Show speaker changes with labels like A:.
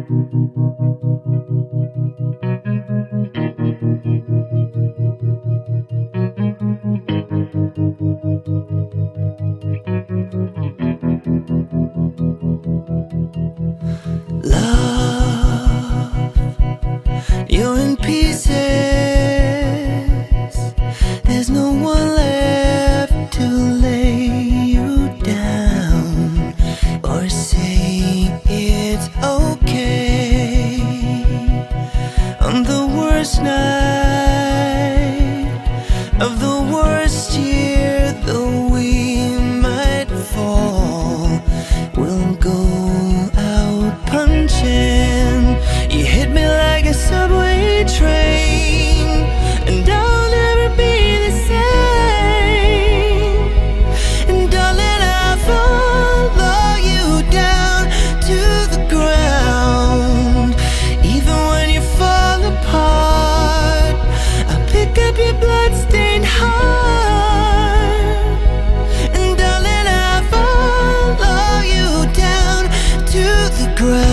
A: Love, you're in pieces. There's no one left to lay you down or say it's okay. On the worst night of the worst year, though we might fall, we'll go out punching. You hit me like a subway train, and I'll never be the same. And darling, I'll follow you down to the ground. Even when you fall apart, I'll pick up your bloodstained heart. And darling, I'll follow you down to the ground.